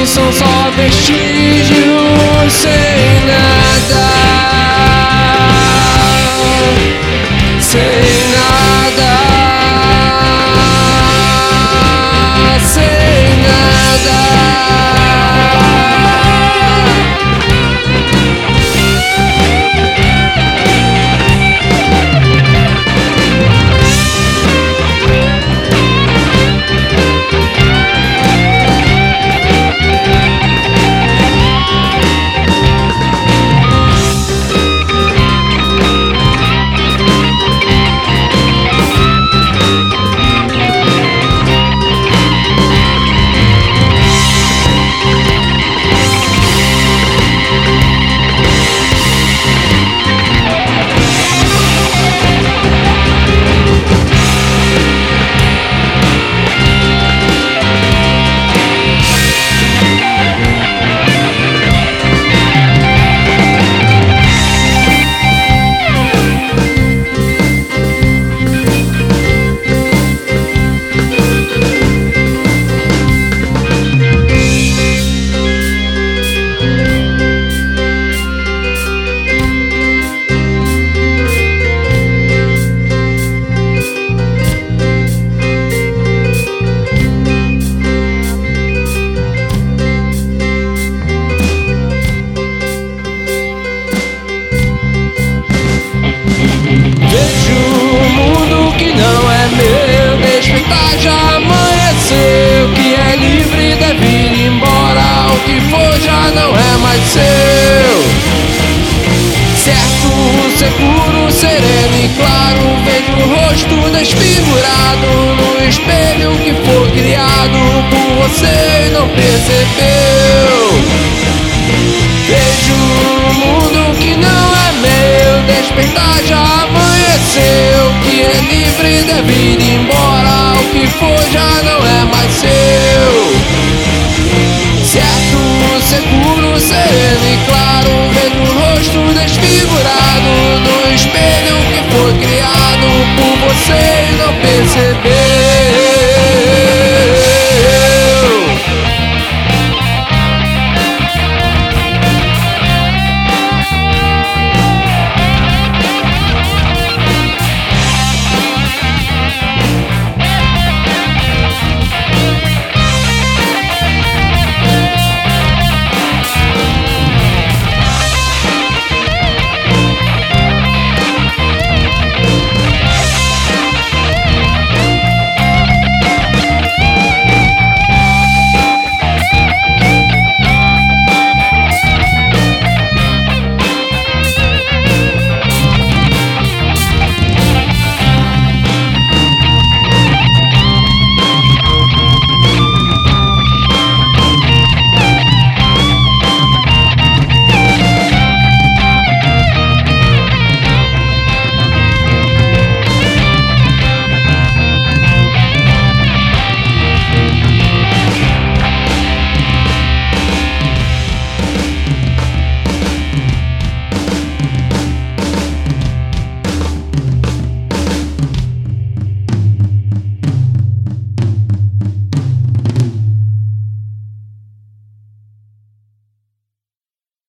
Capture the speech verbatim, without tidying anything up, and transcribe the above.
são só vestígios sem nada, sem nada, sem nada. Certo, seguro, sereno e claro, vejo o rosto desfigurado no espelho que foi criado por você e não percebeu. Vejo um mundo que não é meu, despertar já amanheceu, que é livre, deve ir embora, o que foi já não é mais seu. Certo, seguro, sereno e claro, vejo o rosto desfigurado